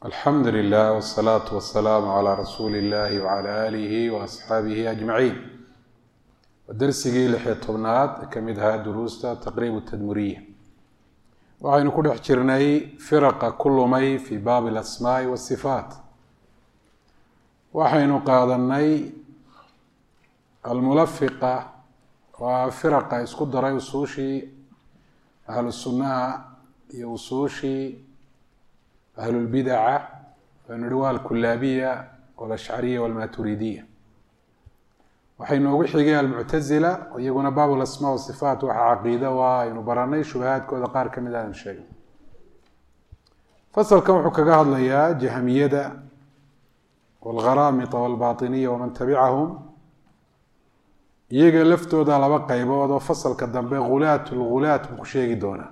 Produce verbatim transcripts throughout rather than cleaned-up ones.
الحمد لله والصلاة والسلام على رسول الله وعلى آله وأصحابه أجمعين. ودرسigii lix iyo tobnaad ka mid ahaa duruusta taqriib tadmuriya waxaynu ku dhex jirnay firaqa ku lumay fi baab al-asmaa wa sifaat. waxaynu qaadanay al-mulafiqa wa firaqa isku daray usuushii ahlu sunnaha iyo usuushii ahlu al-bid'ah wa nurwal kullabiyya wal ash'ariyya wal maturidiyya. waxaynu ugu xigay al-mu'tazila iyaguna baab al-asmaa wa sifaat waxa aqeeda waa aynu baranay shubahaadkooda qaar kamid ah sheegay. fasalkan wuxuu kaga hadlayaa jahmiyada wal gharamita wal batiniyya wa man tabi'ahum. iyaga laftooda laba qaybood oo fasalka dambe ghulaatul ghulaat ku sheegi doona.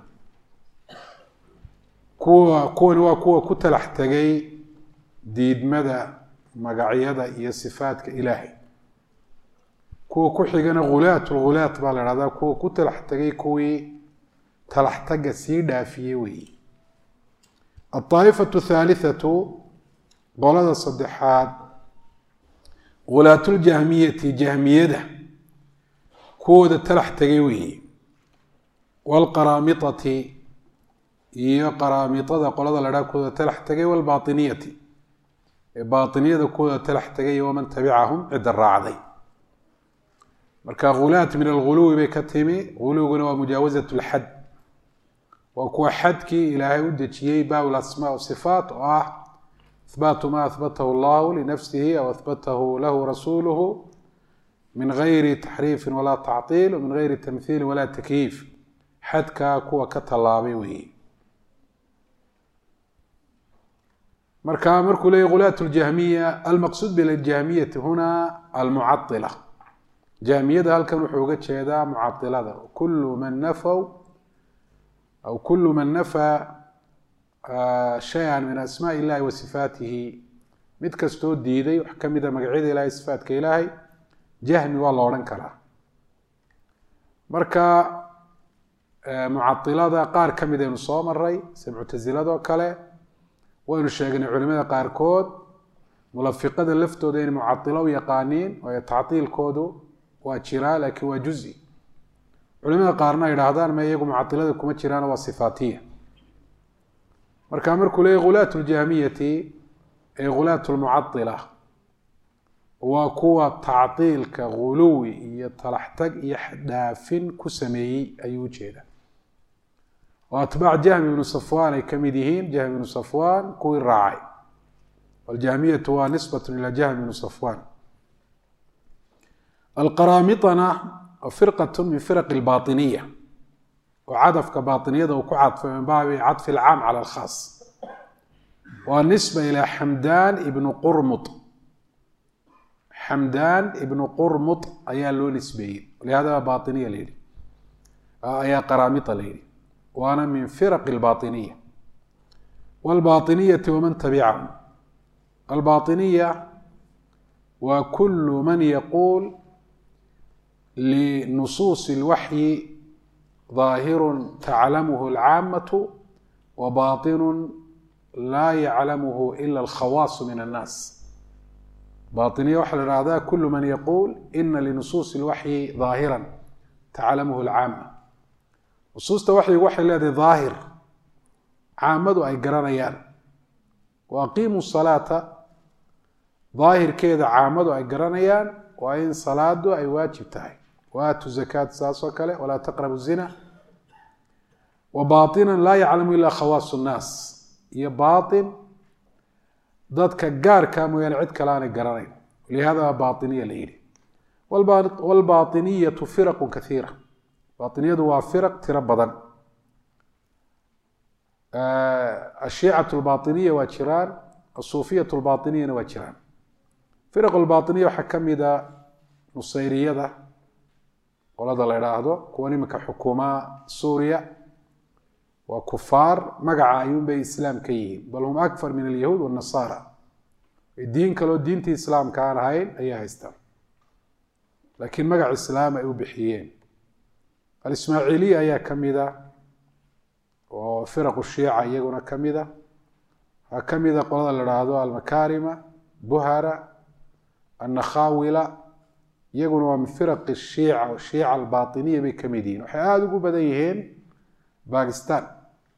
kuwa kuwan waa kuwa ku talax tagay diidmada magacyada iyo sifaadka ilaahay. kuwa ku xigana ghulaatul ghulaat baa la yiraahdaa kuwa ku talax tagay kuwii talax taga sii dhaafiyay weey. الطائفة الثالثة qolada saddexaad ghulaatul jahmiyati jahmiyada kuwada talax tagay weey. wal qaramitati iyo qaramitada qolada la yiraahdo kuwada talax tagay wal batiniyati ee batiniyada kuwada talax tagay oo man tabi'ahum cid raacday. marka ghulaat min al-ghuluw bay ka timi. ghuluwguna waa mujaawazatu al-hadd wa kuwa xadki ilaahay u dajiyay baab al-asmaa wa sifaat oo ah ithbaatu ma athbatahu Allah li nafsihi aw athbatahu lahu rasuluhu min ghayri tahrif wala ta'til wa min ghayri tamthil wala takyif. xadka kuwa ka talaabay weey. marka markuu leeyahay ghulaatul jahmiyya al-maqsuud bil jahmiyyah huna al-mu'attila. jahmiyada halkan wuxuu uga jeedaa mu'attilada kullu man nafaw aw kullu man nafa shay'an min asmaa'i Allahi wa sifaatihi. mid kastoo diiday wax kamida magacyada Ilaahay sifaadka Ilaahay jahmi waa la oran karaa. marka mu'attilada qaar kamid ah soo maray sida mu'tazilada kale waynu sheegnay culimada qaar kood mulafiqada laftooda in mu'attilo u yaqaaniin oo ta'tiilkoodu waa jiraa laakiin waa juz'i. culimada qaarna yiraahdaan ma iyagu mu'attilada kuma jiraan waa sifaatiya. marka markuu leeyahay ghulaatul jahmiyati ee ghulaatul mu'attila waa kuwa ta'tiilka ghuluwi iyo talaxtag iyo xadaafin ku sameeyay ayuu jeedaa. وأتباع جهم بن صفوان كمديهين جهم بن صفوان كوي الراعي. والجهمية هو نسبة إلى جهم بن صفوان. القرامطة فرقة من فرق الباطنية وعطف كباطنية وكعطف من باب عطف العام على الخاص. والنسبة إلى حمدان ابن قرمط. حمدان ابن قرمط أيا له نسبيين ولهذا باطنية ليلي أيا قرامطة ليلي. وأنا من فرق الباطنية. والباطنية ومن تبعهم. الباطنية وكل من يقول لنصوص الوحي ظاهر تعلمه العامة وباطن لا يعلمه إلا الخواص من الناس. باطنية وحل هذا كل من يقول إن لنصوص الوحي ظاهرا تعلمه العامة. نصوص الوحي وحي الذي ظاهر عامد أي قرانيان. وأقيموا الصلاة ظاهر كذا عامد أي قرانيان وإن صلاة أي واجب تاعي. وآتوا زكاة ساسوكله ولا تقربوا الزنا. وباطنا لا يعلم إلا خواص الناس. هي باطن ضدك قار كامو ينعد كلام قرانين. لهذا باطنية ليلي. والباطنية فرق كثيرة. باطنية waa فرق tiro badan. الشيعة الباطنية waa jiraan الصوفية الباطنية waa jiraan. فرق الباطنية waxa kamida nusayriyada qolada la yiraahdo kuwa nimanka xukuma Suuriya waa kufaar magaca ayuun bay islaam ka yihiin bal hum akthar min al-yahud wa an-nasara. diin kale oo diinta islaamka aan ahayn ayaa haystaan laakiin magaca islaam ay u bixiyeen. الإسماعيلية أيها كميدة وفرق الشيعة يجونا كميدة كمذا قلنا لهذا المكارم بهرة النخاولة يقولوا من فرق الشيعة والشيعة الباطنية بكمدين وحياة بديهين باكستان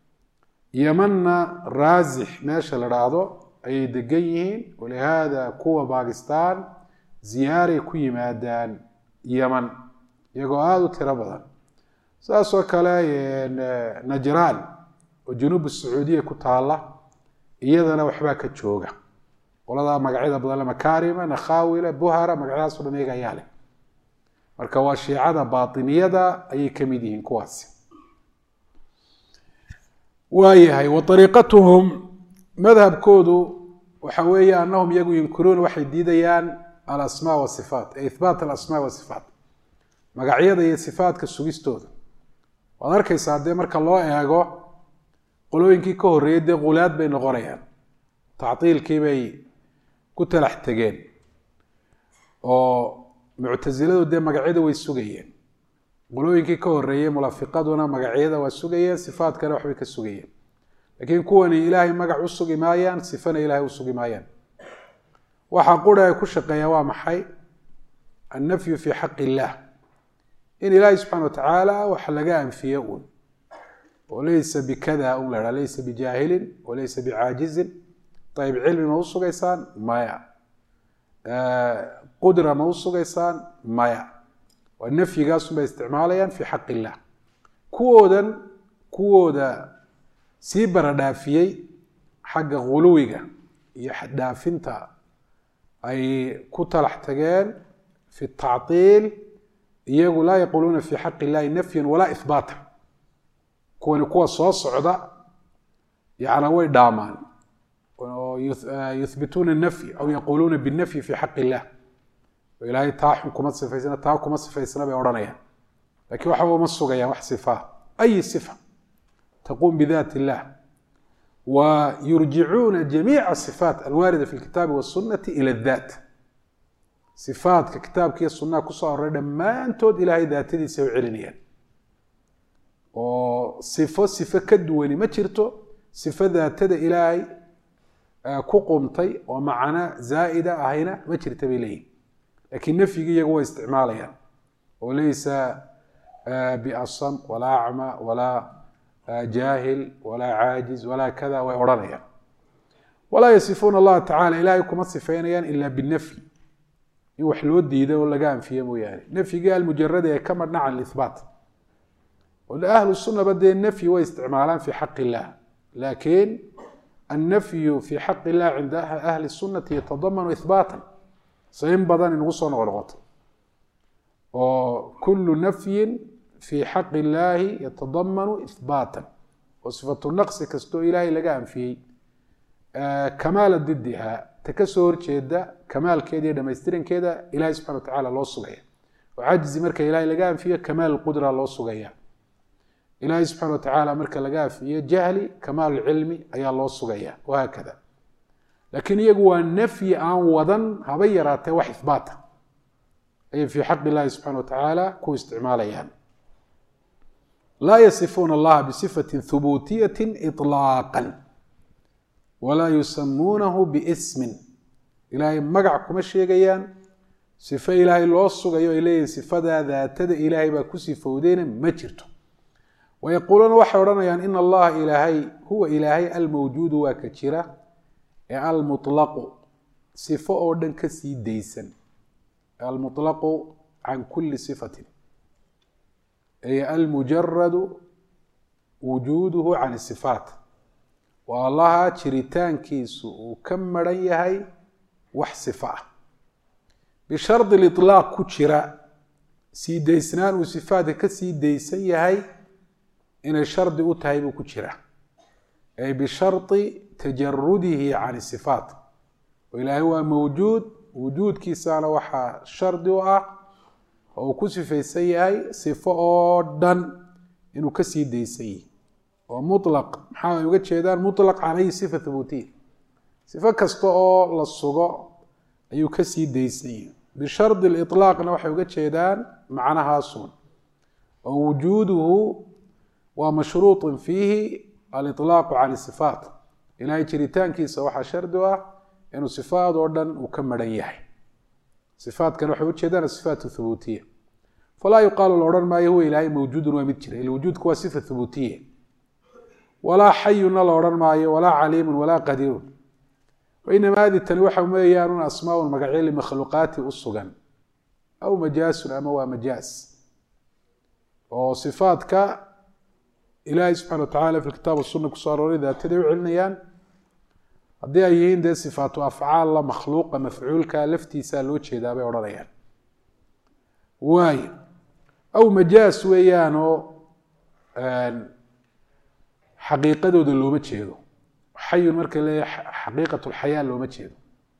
يمنا رازح ماشى لهذا أي دقيهين ولهذا كوة باكستان زيارة كوي مادان يمن يقول هذا ترى ساسو كلا نجران وجنوب السعودية كتالة إيضاً وحبا كتشوغا ولذا مقعدة بدل مكارمة نخاولة بهرة مقعدة صدى ميقا يالي مركوا الشيعة باطنية دا أي كميدين كواسي وأيهاي وطريقتهم مذهب كودو وحوية أنهم يقوا ينكرون واحد ديديان الأسماء والصفات أي إثبات الأسماء والصفات مقعدة هي صفات كالسوغيستود وذلك سادة مركا الله إيهاقو قلوا إنكي كهورية دي غولات بين غوريان تعطيل كيباي كتل احتاجين ومعتزلة دي مقعدة ويسوغيين قلوا إنكي كهورية ملافقاتنا مقعدة ويسوغيين صفات كانوا حبيك السوغيين لكن كواني إلهي مقع وسوغي مايان صفانا إلهي وسوغي مايان وحاقولها يكوشق يوام حي النفي في حق الله إن إلهي سبحانه وتعالى وحلقاهم في يوم وليس بكذا أولا ليس بجاهل وليس بعاجز طيب علم موصو قيسان مايا آه قدرة موصو قيسان مايا والنفي قاسم باستعماليا في حق الله كودا كودا سيبرا دافيي حق غلوية يحدافنتا أي كتل احتجان في التعطيل يقول لا يقولون في حق الله نفيا ولا إثباتا كون كوا soo socda يعني way dhaamaan يثبتون النفي أو يقولون بالنفي في حق الله وإلهي تاحم كما صفيسنا تاحم كما صفيسنا بأورانيا لكن وحبوا مصوغا يا وح صفة أي صفة تقوم بذات الله ويرجعون جميع الصفات الواردة في الكتاب والسنة إلى الذات صفات ككتاب كي السنة كسر ردا ما أنتود إلهي ذاتي سوي علنيا وصفة صفة كدواني ما تشرتو صفة ذاتي إلهي كقومتي ومعنا زائدة هنا ما تشرت بليه لكن نفي يقوى استعمالها وليس بأصم ولا أعمى ولا جاهل ولا عاجز ولا كذا ويورانيا ولا يصفون الله تعالى إلهي كما صفينيا إلا بالنفي يوحلو الديدة ولا قام فيه موياني نفي قال مجرد كمرنا عن الإثبات والأهل السنة بدأ النفي واستعمالان في حق الله لكن النفي في حق الله عند أهل السنة يتضمن إثباتا سينبضا نغصا ورغط وكل نفي في حق الله يتضمن إثباتا وصفة النقص كستو إلهي لقام فيه آه كمال ضدها تكسر كذا كمال كذا لما يسترين كذا إلهي سبحانه وتعالى الله صغير وعجز مركا إلهي لقام فيه كمال القدرة الله صغير إلهي سبحانه وتعالى مركا لقاه فيه جهلي كمال العلم أي الله صغير وهكذا لكن يقوى النفي عن وضن هبيراته وإثباته أي في حق الله سبحانه وتعالى كو استعماله يعني. لا يصفون الله بصفة ثبوتية إطلاقا ولا يسمونه باسم إلهي مقعكم الشيقيان صفة إلهي الله صغير إليه صفة ذات إلهي باكسف ودين مجرته ويقولون وحورنا يعني إن الله إلهي هو إلهي الموجود وكتيرة المطلق صفة أوردن كسي ديسن المطلق عن كل صفة أي المجرد وجوده عن الصفات والله تشريتان كيسو وكم ريهي وحصفة بشرط الإطلاق كتيرة سي ديسنان وصفات كسي ديسيهي إن الشرط أتهيب كتيرة أي بشرط تجرده عن الصفات وإلى هو موجود وجود كيسان وحا شرط وآه أو كسف يسيهي صفة دن إنه كسي ديسيه ومطلق محاول يوجد شيئان مطلق عليه صفة ثبوتية صفة كستوء للصغاء أيو كسي ديسيه بشرط الإطلاق نوحي يوجد شيئان معناها صون ووجوده ومشروط فيه الإطلاق عن الصفات ilaahay jiritaankiisa waxaa shardi u ah inuu sifaad oo dhan uu ka maran yahay sifaadkan waxay ujeedaan sifaat thubuutiya falaa yuqaalu la odhan maayo huwa ilaahay mawjuudun waa mid jira ilwujuudku waa sifa thubuutiya walaa xayuna la odhan maayo walaa caliimun walaa qadiirun wainama hadi tani waxa weeyaan asmaaun magacyo limakhluuqaati u sugan aw majaasun ama waa majaas oo sifaadka ilaahay subxana watacala fi kitaab sunna kusoo arooray daataday u celinayaan haddii ay yihiin dee sifaatu afcaal la makhluuqa mafcuulka laftiisaa loo jeedaa bay odhanayaan waayo aw majaas weeyaan oo xaqiiqadooda looma jeedo xayun marka leeyahay xaqiiqat lxayaa looma jeedo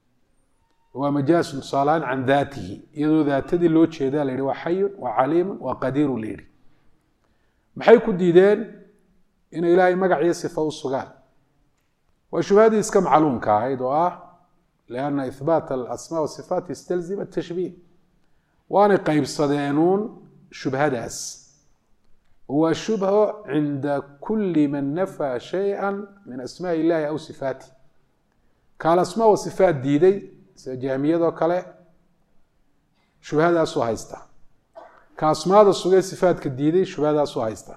waa majaas tusaalaan can daatihi iyadoo daatadii loo jeedaa la yihi waa xayun waa caliimun waa qadiirun la yihi maxay ku diideen inay ilaahay magac iyo sifa u sugaan waa shubhadii iska macluumka ahayd oo ah lianna ihbaat alasmaa wasifaat yastalzim atashbiih waanay qaybsadeenuun shubhadaas waa shubho cinda kuli man nafaa shaya min asmaa illahi aw sifaati kaal asmaa wasifaat diiday sida jahmiyadoo kale shubhadaasuu haysta ka asmaada sugay sifaatka diiday shubhadaasuu haysta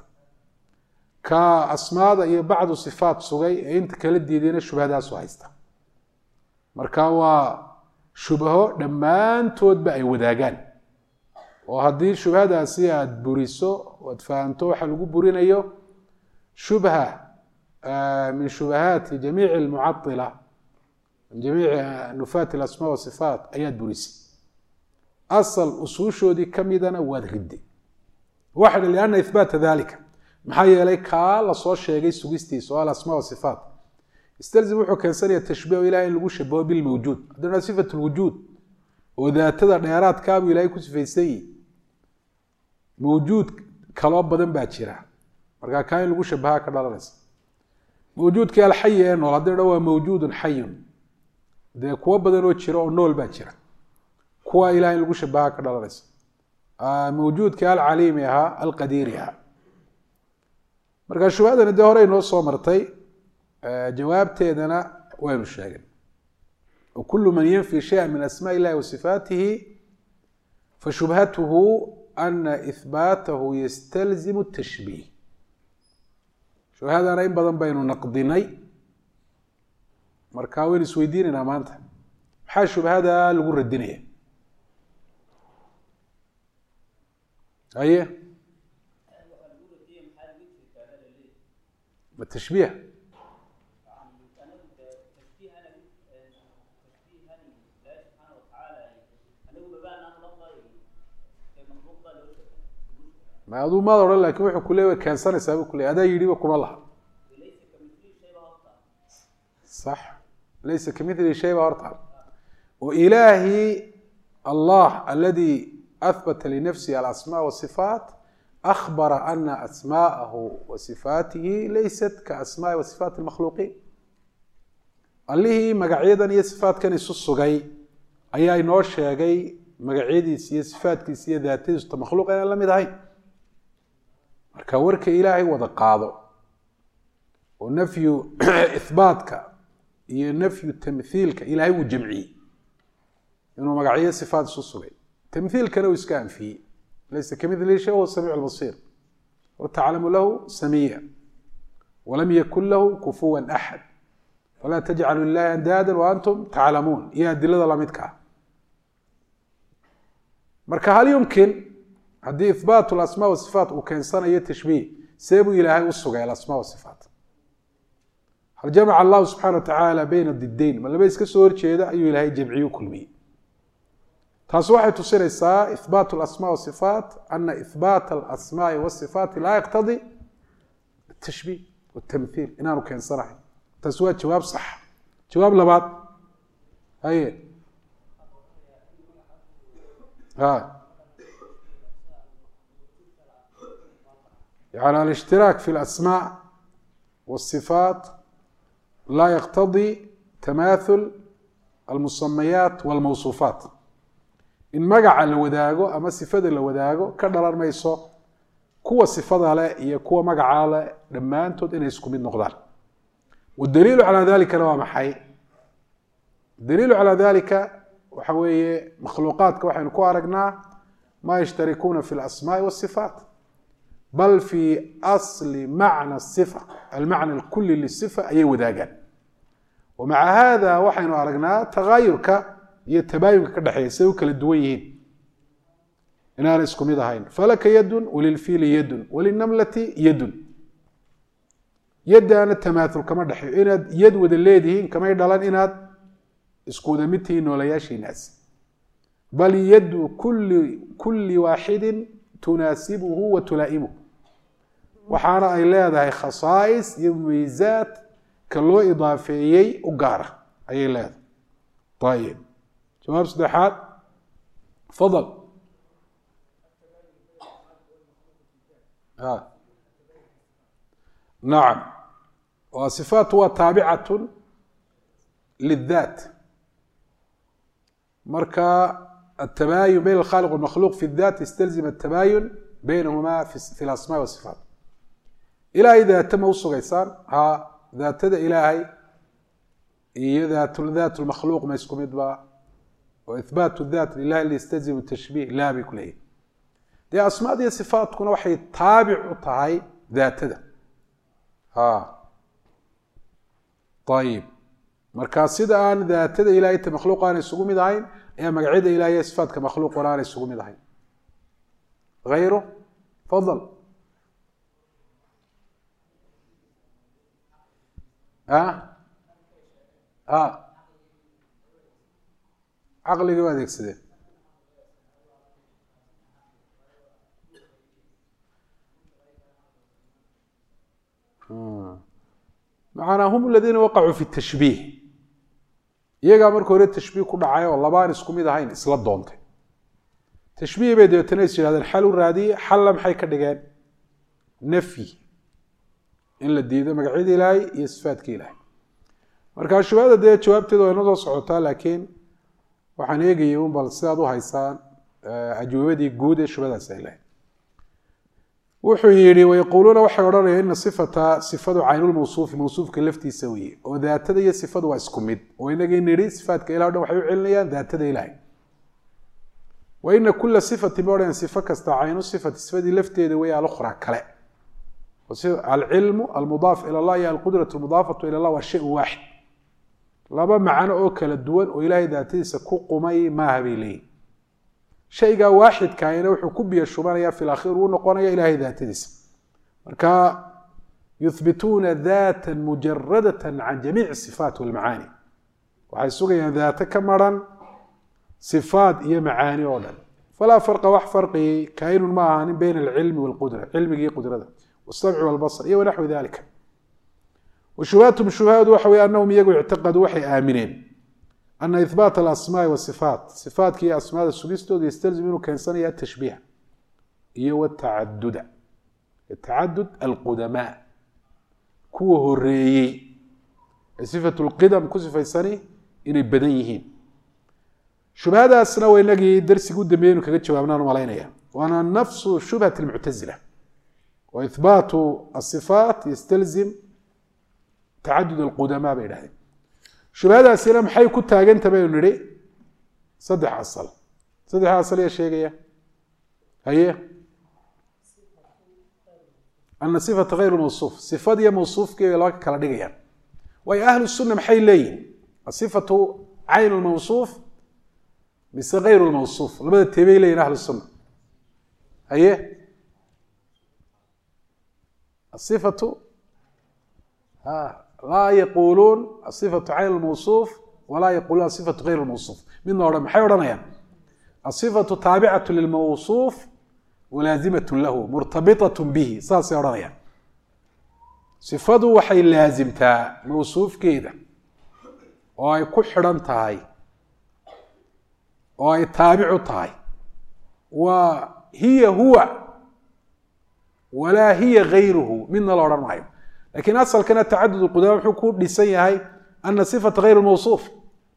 ka asmaada iyo bacdu sifaat sugay ee inta kala diidayna shubhadaasu haysta marka waa shubho dhammaantoodba ay wadaagaan oo haddii shubhadaasi aada buriso oad fahanto waxa lagu burinayo shubha min shubahaati jamiici almucadila min jamiici nufaati alasmaa wasifaat ayaad burisay asal usuushoodii kamidana waad ridday waxa lianna ihbaata dalika maxaa yeelay kaa lasoo sheegay sugistiisa oo alasmaa wasifaat istalzim wuxuu keensanaya tashbiih ilahay in lagu shabaho bilmawjuud haddana sifat lwujuud oo daatada dheeraadkaabuu ilahay ku sifaysan yihi mawjuud kaloo badan baa jira markaa kaa in lagu shabahaa ka dhalanaysa mawjuudkii alxayi ee nool haddii dhan waa mawjuudun xayun dee kuwo badan oo jira oo nool baa jira kuwa ilahay in lagu shabahaa ka dhalanaysa mawjuudkii alcaliimi ahaa alqadiiri ahaa markaa shubhadani dee horey noo soo martay jawaabteedana waynu sheegay وكل من ينفي شيئا من أسماء الله وصفاته فشبهته أن إثباته يستلزم التشبيه شو هذا رأي بدن بين نقضني مركاوين سويدين أمانته حاشب هذا لغور الدنيا أيه التشبيه ما أدو ما ضر لكن وحنا كله كان سنة سابق كله هذا يجيبه كم الله صح ليس كمثل شيء وارتعب وإلهي الله الذي أثبت لنفسه الأسماء والصفات أخبر أن أسماءه وصفاته ليست كأسماء وصفات المخلوقين اللي هي مقعيدا هي صفات كان يسوس جاي أي نوش جاي مقعيدي هي صفات كيسية ذاتية مخلوق أنا لم يدعي marka warka ilaahay wada qaado oo nafyu ithbaatka iyo nafyu tamthiilka ilaahay uu jamciye inuu magaciyo sifaad soo sugay tamthiilkana uu iska anfiyay laysa kamithli shay huwa samiic albasir wa ta'lamu lahu samia wa lam yakul lahu kufuwan ahad fala taj'alu lillahi andadan wa antum ta'lamun ya dilada lamidka marka hal yumkin هذه إثبات الأسماء والصفات وكان سنة يتشبيه سيبوا إلى هاي الصقع الأسماء والصفات هل جمع الله سبحانه وتعالى بين الضدين ما لبيس كسور شيء أي إلى هاي جمعيه كل مين تصوح تصير إساء إثبات الأسماء والصفات أن إثبات الأسماء والصفات لا يقتضي التشبيه والتمثيل إنه كان صراحة تسوية جواب صح جواب لبعض هاي ها يعني الاشتراك في الأسماء والصفات لا يقتضي تماثل المسميات والموصوفات إن مقع الوداغو أما صفة الوداغو كدرار ميسو كوا صفة لا هي كوا مقع لا لما أنتو إن يسكو من نقدار والدليل على ذلك waa maxay الدليل على ذلك waxa weeye makhluuqaadka waxaynu ku aragnaa ma yashtarikuuna fi الأسماء والصفات بل في أصل معنى الصفة المعنى الكلي للصفة ayay wadaagaan ومع هذا waxaynu aragnaa تغاayurka iyo tabaayunka ka dhaxeeya say u kala duwan yihiin inaan isku mid ahayn falaka yadun walilfiili yadun walinamlati yadun yaddaana tamaathul kama dhaxeeyo inaad yad wada leedihiin kamay dhalan inaad isku wada mid tihiin noolayaashiinaas bal yadu kulli kulli waaxidin tunaasibuhu wa tulaa'imuhu waxaana ay leedahay khasaa'is iyo mumayzaat ka loo idaafeeyey u gaara ayay leedahay ayib jawaab saddexaad fadal ها نعم وصفاتها تابعة للذات مركا التباين بين الخالق والمخلوق في الذات يستلزم التباين بينهما في الأسماء والصفات إلى إذا تم وصل إنسان ها ذات إلهي ذات ذات المخلوق ما يسكم يدبا وإثبات الذات لله اللي يستلزم التشبيه لا بكله dee asmaad iyo sifaatkuna waxay taabic u tahay daatada ha ayib markaa sida aan daatada ilaahay ta makhluuq aan isugu mid ahayn ayaa magacyada ilaahay iyo sifaatka makhluuq aan isugu mid ahayn غيره تفضل ها ها عقلي ما adeegsadeen معنا هم الذين وقعوا في التشبيه iyaga markii hore tashbiih ku dhacay oo labaan isku mid ahayn isla doontay tashbiih bay deetana isjiraadeen xal u raadiye xal maxay ka dhigeen nafyi in la diido magacyada ilaahay iyo sifaadka ilaahay marka shubada dee jawaabteedu way noo soo socotaa laakiin waxaan eegayay un bal sidaad u haysaan ajawaabadii guud ee shubadaas ay leedahay wuxuu yiri wayquluna waxa oranayaan in sifata sifadu aynul mawsuuf mawsuufka laftiisa weeye oo daatada iyo sifadu waa isku mid oo inaga iniri sifaadka ilaahay waxay u celinayaan daatada ilaahay wa in kull sifati moodan sifa kasta aynu sifati sifadi lafteeda way al ukhra kale al-ilm al-mudaf ila Allah ya al-qudrah al-mudafatu ila Allah wa shay wahid laba macna oo kala duwan oo ilaahay daatadiisa ku qumay ma habeelay shayga waaxid kaayna wuxuu ku biyo shubanaya fil akhir uu noqonaya ilaahay daatadiisa marka yuthbituna dhatan mujarradatan an jami' sifat wal maani waxay sugayaan daata kamaran sifaat iyo maani oo dhan fala farqa wax farqi kaaynu ma ahan bayn al-ilm wal qudra ilmiga iyo qudrada والسمع والبصر iyo نحو ذلك وشبهاتهم شبهات وحوي انهم يقوا يعتقدوا وحي امنين أن إثبات الأسماء والصفات صفات كي أسماء السليستو يستلزم منه كإنسان التشبيه هي التعدد التعدد القدماء كوه الرئي صفة القدم كصفة الثاني إن بدنيهين شبه هذا السنة وينلاقي درس قد بينه كجت شبابنا ومالينا وأنا نفس شبهة المعتزلة وإثبات الصفات يستلزم تعدد القدماء بينهم شبهada asila maxay ku taaganta bay niri saddex asal saddex asal ee sheegaya haye anna sifatu ghayr mawsuf sifad iyo mawsufkeeda la kala dhigayaan way ahlu sunnah maxay leeyihiin sifatu ayn al-mawsuf mis ghayr al-mawsuf labada teebay leeyihiin ahlu sunnah haye sifatu ha لا يقولون الصفة عين الموصوف ولا يقولون صفة غير الموصوف من نورم حيورنا الصفة تابعة للموصوف ولازمة له مرتبطة به صاص يورنا صفته وحي لازمتها موصوف كده واي كحرم تاي واي تابع تاي وهي هو ولا هي غيره من نورم معي لكن أصل كان تعدد القدام حكور لسيهاي أن صفة غير الموصوف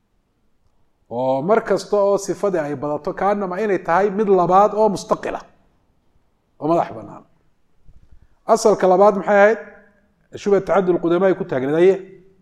ومركز تو صفة أي بدأتو كأنما إني تهاي مثل بعض أو مستقلة ومضح بنان أصل كلابات محايد شو تعدد القدماء يكون تاجر ده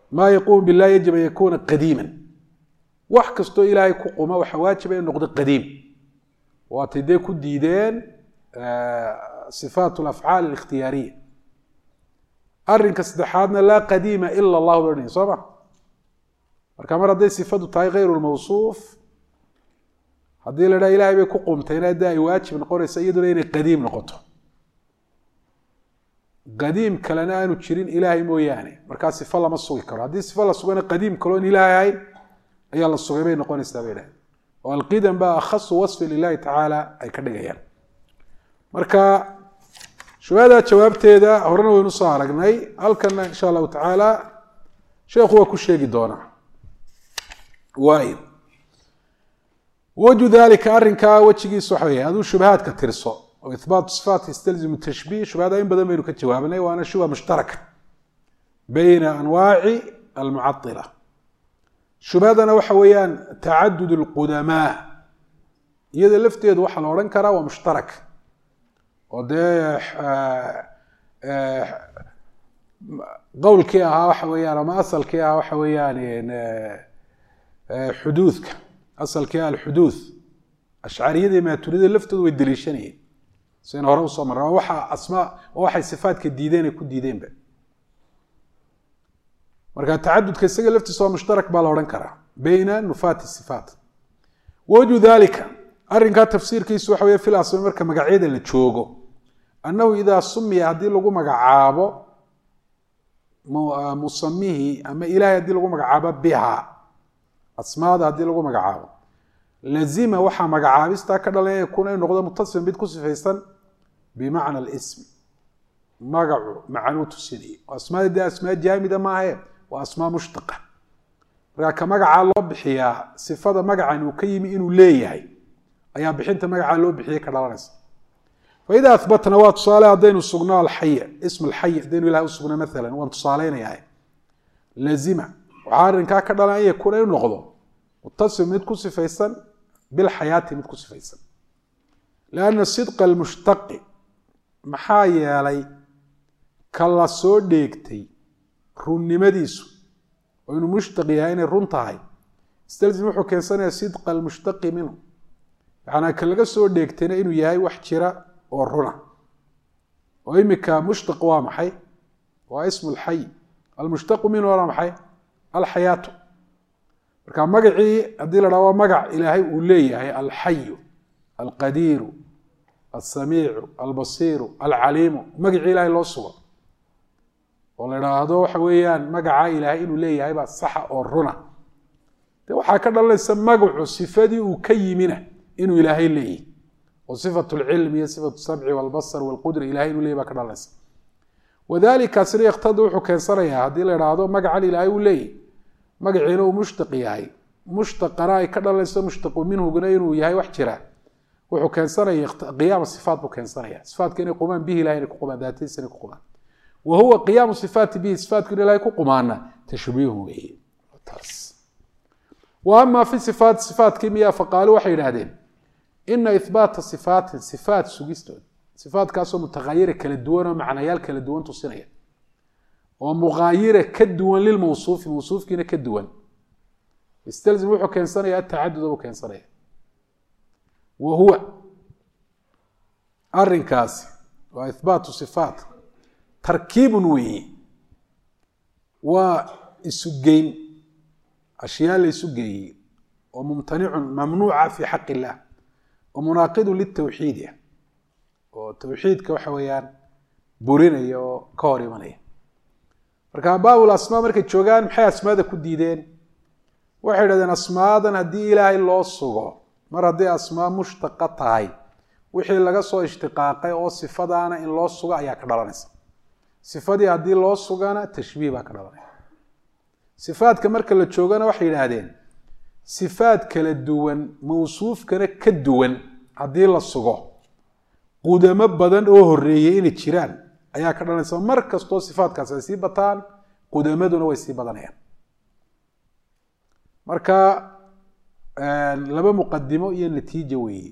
ما يقوم بالله يجب أن يكون قديما وحكستو إلهي كقوما وحواجب أن نقضي قديم واتدي كديدين صفات الأفعال الاختيارية أرنك استحادنا لا قديم إلا الله لرنين صبا مركامر هذه صفات تاي غير الموصوف هذه لنا إلهي بكقوم تينا داي واجب نقول سيدنا إني قديم نقطه قديم كلنا أنو تشيرين إلهي موياني مركا صفة الله ما الصوغي كرو هذه صفة الله سوغينا قديم كلون إلهي هاي أي الله الصوغي بين نقول استابينها والقدم بقى أخص وصف لله تعالى أي كدقيان مركا شو هذا جوابتي هذا هورنا ونص عرقناي هل كان إن شاء الله تعالى شيخ هو كل شيء دونا وايد وجه ذلك أرنكا وجهي صحيح هذو شبهات كترصو وإثبات الصفات يستلزم التشبيه شبهات أين بدأ منه كجوابنا وأنا شبه مشترك بين أنواع المعطلة شبهاتنا وحويان تعدد القدماء يد لفت يد وحل ورنكرا ومشترك وده قول كيها وحويان وما أصل كيها وحويان حدوثك أصل كيها الحدوث أشعرية دي ما تريد اللفت ويدليشني سين هرو صمر وحا أسماء وحا صفات كديدين يكون ديدين بي مركا تعدد كسيجا لفت سواء مشترك بالورنكرا بين نفات الصفات وجه ذلك أرنكا تفسير كيس وحوية في الأصل مركا مقعيدا لتشوغو أنه إذا سمي هدي لغو مقعابو مصميه أما إلهي هدي لغو مقعابا بها أسماء هدي لغو مقعابو لازم وحا مقعابستا كدلين يكون النقطة متصل بيد كسفيسا بمعنى الاسم مقعو معنو تسيني وأسماء دي أسماء جامدة ما هي وأسماء مشتقة لكن مقعا الله بحيا صفة مقعا نكيم إنو ليه أيها بحينت مقعا الله بحيا كدلانس فإذا أثبتنا واتصالها دين السقناء الحية اسم الحية دين الله السقناء مثلا وانتصالين يعني لازم وعارن كدلان يكون النقطة متصل بيد كسفيسا بالحياة متكو سفيسا لأن الصدق المشتق محايا لي كلا سو ديكتي روني مديسو وإنه مشتق يعني رونتاي استلزم وحو كيسانيا الصدق المشتق منه يعني كلا سو ديكتينا إنه ياهي وحجرة ورونا وإمكا مشتق وامحي واسم الحي المشتق منه وامحي الحياة marka magacii hadii la dhawo magac ilaahay uu leeyahay al-hayy al-qadir as-sami' al-basir al-alim magacii ilaahay loo sugo oo la dhaahdo waxa weeyaan magaca ilaahay inuu leeyahay ba sax oo runa de waxa ka dhalaysa magacu sifadii uu ka yimina inuu ilaahay leeyahay oo sifatu al-ilm iyo sifatu as-sam'i wal-basar wal-qudra ilaahay inuu leeyahay ka dhalaysa wadaalika asri yaqtadu wuxuu keensanaya hadii la dhaahdo magaca ilaahay uu leeyahay magaciina uu mushtaq yahay mushtaqana ay ka dhalayso mushtaqu minhu guna inuu yahay wax jira wuxuu keensanaya qiyaam sifaat buu keensanaya sifaadka inay qumaan bihi ilaahay ku qumaan daatiisa ku qumaan wa huwa qiyaam sifaat bihi sifaatku ilaahay ku qumaana tashbiihu bihi taas wa amma fi sifaat sifaat kimiya faqalu waxay yiraahdeen inna ithbaat sifaat sifaat sugistood sifaat kaasoo mutaghayyir kala duwan oo macnayaal kala duwan tusinaya ومغايرة كدوان للموصوف موصوف كنا كدوان يستلزم وحو كان صنع التعدد وكان صنع وهو الرنكاس وإثبات صفات تركيب وي والسجين أشياء للسجين وممتنع ممنوعة في حق الله ومناقض للتوحيد يعني. والتوحيد كوحويان بوريني وكوريماني marka baawul asmaa markay joogan maxay asmaada ku diideen waxay yiraahdeen asmaadan hadii ilaahay loo sugo mar hadii asmaa mushtaqa tahay wixii laga soo ishtiqaaqay oo sifadaana in loo sugo ayaa ka dhalanaysa sifadii hadii loo sugana tashbiih baa ka dhalanaysa sifaadka marka la joogana waxay yiraahdeen sifaad kala duwan mawsuufkana ka duwan hadii la sugo qudamo badan oo horeeyay in jiraan ayaa ka dhalanaysa mar kasto sifaadkaas ay sii bataan qudamaduna way sii badanayaan marka laba muqaddimo iyo natiijo weey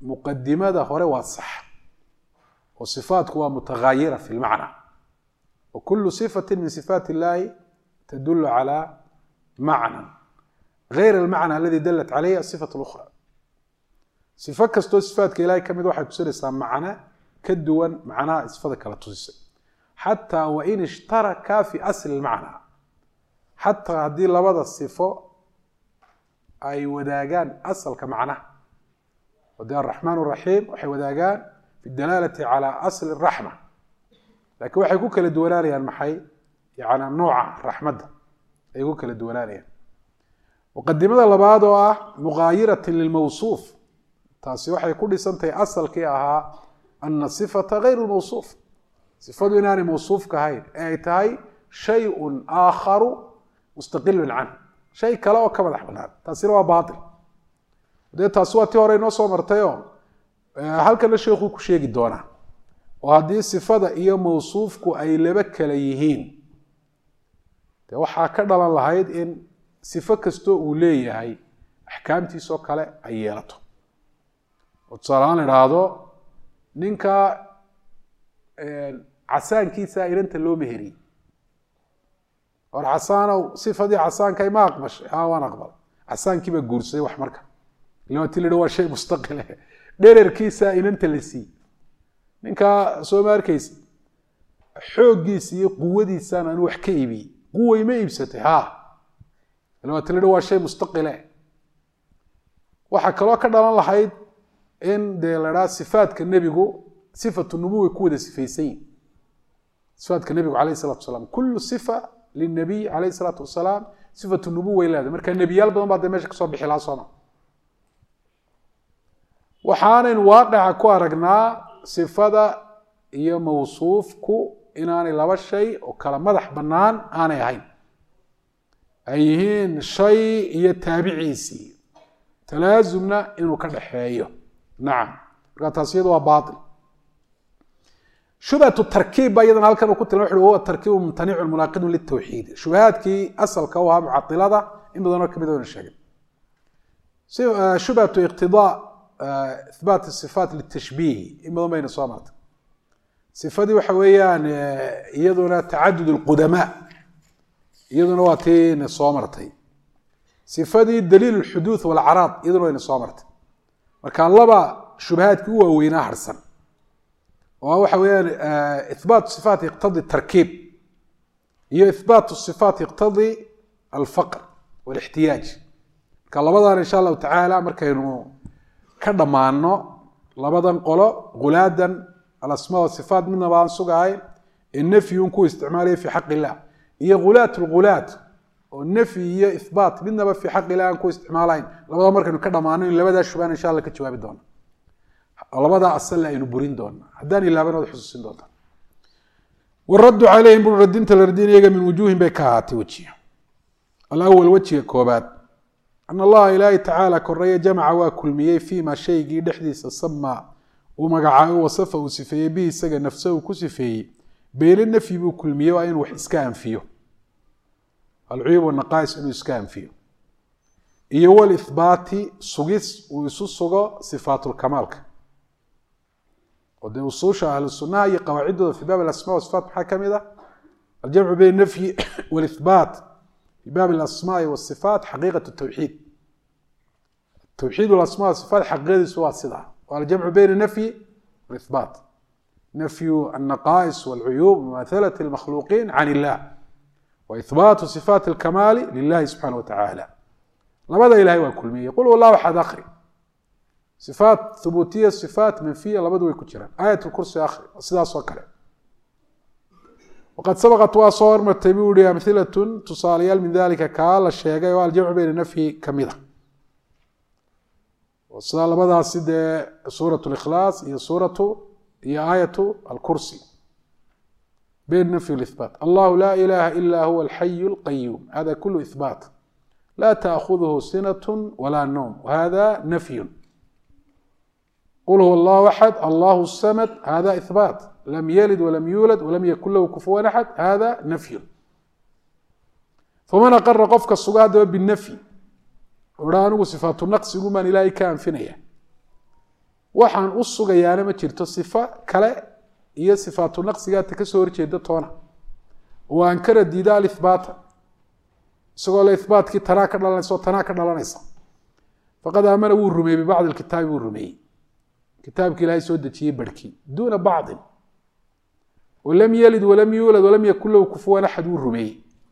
muqaddimada hore waa sax oo sifaadku waa mutaghayyira fi al-macna وكل صفة من صفات الله تدل على معنى غير المعنى الذي دلت عليه الصفة الأخرى. صفة كستو صفات إلهي كمد واحد تسير معنى كدوان معنى صفة كلا تسير حتى وإن اشترك في أصل المعنى حتى هذه لبضة الصفة أي وداغان أصل كمعنى ودي الرحمن الرحيم وحي وداغان في الدلالة على أصل الرحمة لكن وحي يقول كالدولاري المحي يعني نوع رحمة يقول كالدولاري وقدمنا لبعضها مغايرة للموصوف تاسي وحي يقول سنتي أصل كيها أن الصفة غير الموصوف صفة إناني موصوف كهين أي تهي شيء آخر مستقل عنه شيء كلا وكما نحبنا تاسير هو باطل ودي تاسوى تيوري نوصو مرتيو هل كان الشيخ كشيء دونا وهذه الصفة هي موصوفك أي لبك ليهين waxaa ka dhalan lahayd in sifo kasto uu leeyahay axkaamtiisa oo kale ay yeelato oo tusaalaan idhaahdo ninka casaankiisa inanta loo meheri war casaanow sifadii casaanka ma aqbashay haa waan aqbal casaankii baa guursaday wax marka ilaa tilidho waa shay mustaqil ah dhererkiisa inanta la sii ninka soo markaysa xooggiisa iyo quwadiisana aan wax ka iibiyay قوة ما يبسطي ها لما تلقوا شيء مستقل وحكى كذا الله حيد إن ده صفات كالنبي جو صفة النبوة كودة صفيسين صفات كالنبي عليه الصلاة والسلام كل صفة للنبي عليه الصلاة والسلام صفة النبوة إلى هذا مركز النبي يلبط بعد ما يشك صبح العصانة وحان واقع كوارجنا صفة هي موصوف كو inaanay laba shay oo kala madax banaan aanay ahayn ay yihiin shay iyo taabiciisi talaazumna inuu ka dhaxeeyo naam marka taasiyadu waa baatil shubhatu tarkiib bayadan halkan ku tilmaamo wuxuu huwa tarkiib mumtani'u munaqid lit tawhid shubahaadki asalka waa mu'attilada in badan oo kamid ah sheegay shubhatu iqtidaa ithbat as-sifat lit tashbih in badan bayna soo martay صفدي وحويان يدنا تعدد القدماء يدنا واتين صامرتي صفدي دليل الحدوث والعراض يدنا وين صامرت وكان لبا شبهات هو وين حرسن وهو حويان اثبات الصفات يقتضي التركيب هي اثبات الصفات يقتضي الفقر والاحتياج كان لبدا ان شاء الله تعالى مركينو كدمانو لبدان قلو غلادا الأسماء والصفات من بعض سجاي النفي يكون استعماله في حق الله هي غلاة الغلاة والنفي هي إثبات من في حق الله يكون استعمالين لبدا مركن كذا معناه لبدا شبان إن شاء الله كتجواب دون لبدا أصل إنه برين دون حداني لا بنود حسوسين دون والرد عليهم بالردين تلردين يجا من وجوه بكات وجهه الأول وجه كوبات أن الله إلهي تعالى كرية جمع وكل مية فيما شيء يحدث الصمّ ومقعاه وصفه وصفيه به سجى نفسه وكسفيه بين النفي بكل مية وين وحسكان فيه العيوب والنقائص إنه إسكان فيه إيه الإثبات سجس ويسوسجا صفات الكمال وده وصوش أهل السنة هي قواعده في باب الأسماء والصفات محاكمة ده الجمع بين النفي والإثبات في باب الأسماء والصفات حقيقة التوحيد التوحيد والأسماء والصفات حقيقة سواء صدع والجمع بين النفي والإثبات نفي النقائص والعيوب ومماثلة المخلوقين عن الله وإثبات صفات الكمال لله سبحانه وتعالى لماذا إلهي والكلمية يقول والله أحد آخر صفات ثبوتية صفات منفية لابد ويكتران آية الكرسي آخر أصدها صكرة وقد سبقت وصور مرتبه أمثلة تصاليال من ذلك كال الشيء والجمع بين النفي كميدة وصال بدأ سيد سورة الإخلاص هي سورة هي آية الكرسي بين النفي والإثبات الله لا إله إلا هو الحي القيوم هذا كله إثبات لا تأخذه سنة ولا نوم وهذا نفي قل هو الله أحد الله الصمد هذا إثبات لم يلد ولم يولد ولم يكن له كفوا أحد هذا نفي فمن أقر قفك الصقاد بالنفي ورانو صفات النقص يقول من إلهي كان فينيه وحان أصغيانا ما جرت الصفة كلا هي صفات النقص ياتي كسور جيدة تونا وأنكر الديداء الإثبات سقول الإثبات كي تناك دلنا سو تناك دلنا فقد آمن والرمي ببعض الكتاب والرمي كتاب كي لا يسود شيء بركي دون بعض ولم يلد ولم يولد ولم يكن له كفوا أحد والرمي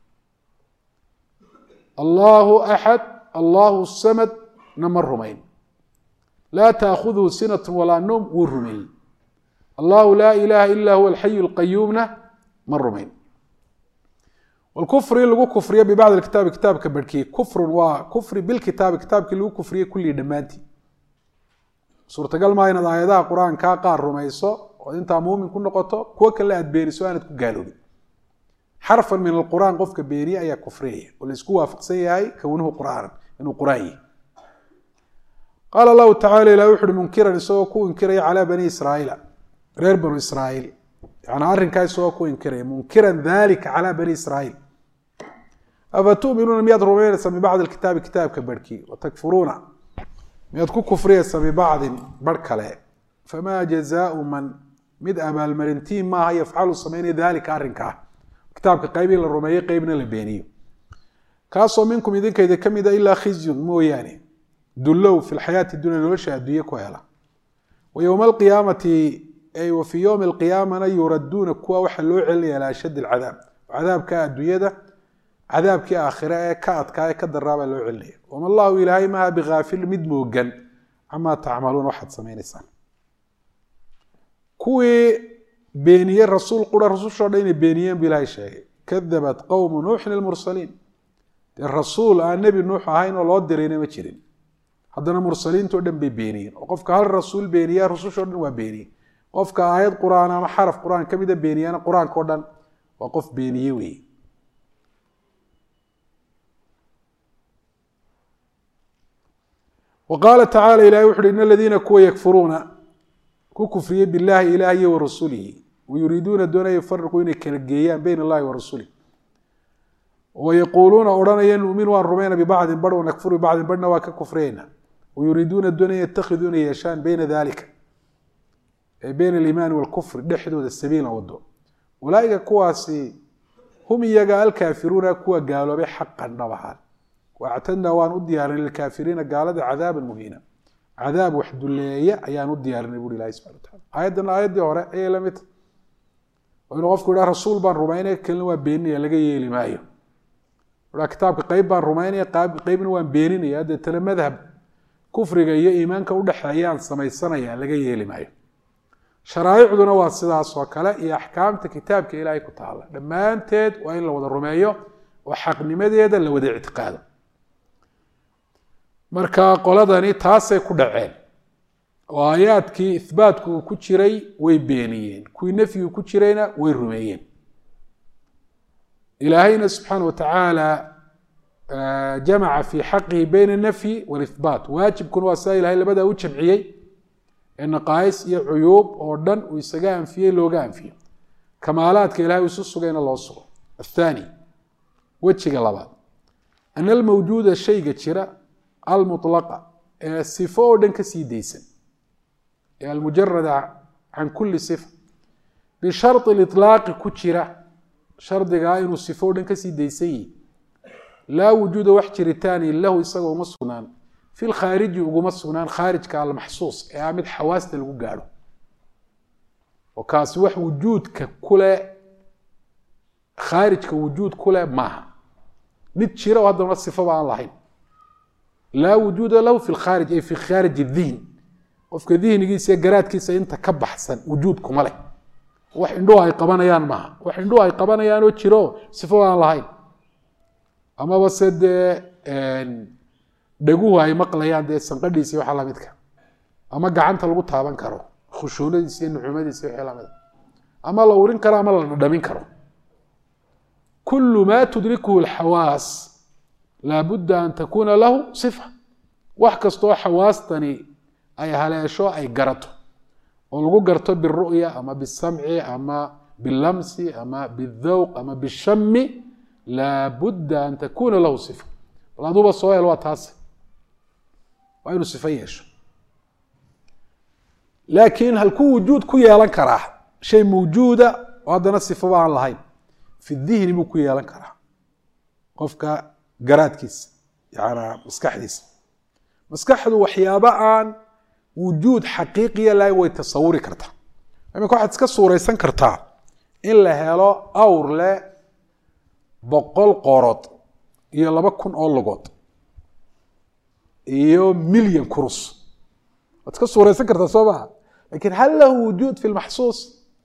الله أحد الله الصمد نمر رمين لا تأخذه سنة ولا نوم والرمي الله لا إله إلا هو الحي القيوم من رمين والكفر اللي هو كفرية ببعض الكتاب كتاب كبركي كفر وكفر بالكتاب كتاب اللي هو كفرية كل دمانتي سورة قال ما هنا ضايدا قرآن كاقار رميسو وانت مؤمن كل نقطة كوك اللي أدبيري سؤالة قالوا لي حرفا من القرآن قفك بيني أي كفرية واللي سكوها فقسية هاي كونه قرآن إنه قرآني قال الله تعالى لا يحد منكرا يسوكو انكري على بني إسرائيل غير بني إسرائيل يعني عارن كاي سوكو انكري منكرا ذلك على بني إسرائيل أفتؤمنون مياد رومين سمي بعض الكتاب كتاب كبركي وتكفرون مياد كو كفرية سمي بعض بركله فما جزاء من مد أبا المرنتين ما يفعل سمين ذلك عارن كاه كتاب قيبين للرومية قيبنا للبيني كاسو منكم إذن كيدا كم إذا إلا خزي مو يعني دلوا في الحياة الدنيا نولشها الدنيا كويلا ويوم القيامة أي وفي يوم القيامة يردون كوا وحلو علي على أشد العذاب عذاب كالدنيا ده عذاب كآخرة كأت كاي كدر رابع لو علي وما الله إلهي ما بغافل مدموجا عما تعملون واحد سمين سنة كوي بيني الرسول قول الرسول شردين بينيين بلا شيء كذبت قوم نوح المرسلين الرسول النبي نوح هاين والله درين ما تشرين haddana mursaliintu dhan bay beeniyeen oo qofka hal rasuul beeniya rasuusha dhan waa beeniyay qofka aayad quraan ama xaraf quraan kamida beeniyana quraanka dhan waa qof beeniye weey وقال تعالى إلى يحري إن الذين كوا يكفرون كو كفرية بالله إلهي ورسوله ويريدون دون يفرقوا إنك بين الله ورسوله ويقولون أورانا نؤمن ونرمينا ببعض بر ونكفر ببعض برنا وككفرين ويريدون الدنيا يتخذون يشان بين ذلك بين الإيمان والكفر دحدود السبيل والدو أولئك كواسي هم يجا الكافرون كوا قالوا بحقا نبحان واعتدنا وان اديار للكافرين قال عذاب مهينا عذاب وحد اللي ايان اديار نقول الله سبحانه وتعالى ايدنا ايدي هore اي لمت وانه قفكو رسول بان رومانيا كلمه بينيه laga yeeli maayo wala kitaabka qayb baan Romania qaybna waan beeninaya hada tala madhab kufriga iyo iimaanka u dhaxayaan samaysanaya laga yeeli maayo sharaa'icduna waa sidaas oo kale iyo ahkaamta kitaabka Ilaahay ku taala dhamaanteed waa in la wada rumeeyo oo xaqnimadeeda la wada ictiqaado marka qoladani taasay ku dhaceen oo aayaadkii ithbaatku ku jiray way beeniyeen kuwi nafyigu ku jirayna way rumeeyeen إلهينا سبحانه وتعالى جمع في حقه بين النفي والإثبات واجب كن وسائل هاي اللي بدأ وجمعيه إن قايس عيوب أردن ويسجان فيه لوجان فيه كمالات كإلهي وسوس جين الله صور الثاني وجه قلبات أن الموجود الشيء كشرة المطلقة الصفة أردن كسيديسن المجرد عن كل صفة بشرط الإطلاق كشرة شرطiga inuu sifo dhan ka sii deysay la wujuud wax jiritaani lahu isagoo ma sugnaan fil khariji ugu ma sugnaan kharijka al mahsuus ee amid xawaasta lagu gaaro oo kaas wax wujuudka kule kharijka wujuud kule ma mid jira oo hadana sifo baan lahayn la wujuud lahu fil kharij ay fi kharij adh-dhihn qofka dhihnigiisa garaadkiisa inta ka baxsan wujuud kuma leh wax indho ay qabanayaan ma wax indho ay qabanayaan oo jiro sifo aan lahayn ama wasad een dhaguhu ay maqlayaan de sanqadhiisa waxa la midka ama gacanta lagu taaban karo khushuunadiisa iyo nuxumadiisa waxa la mid ama la urin karo ama la dhamin karo kullu ma tudrikuhu alhawas la budda an takuna lahu sifa wax kasto hawaastani ay haleesho ay garato ولو قرته بالرؤية أما بالسمع أما باللمس أما بالذوق أما بالشم لابد أن تكون له صفة ولا دوب الصوية الوقت هذا وأين صفيش لكن هل كو وجود كو يالان كراه شيء موجودة وهذا نصف عن الله في الذهن buu ku yeelan karaa qofka garaadkiisa yani maskaxdiisa maskaxdu waxyaabo aan wujuud xaqiiqiya lahay way tasawuri kartaa iminka waxaad iska suuraysan kartaa in la helo awr leh boqol qoorood iyo laba kun oo lugood iyo milyan kurus waad iska suuraysan kartaa soo maha lakin hal lahu wujuud fi lmaxsuus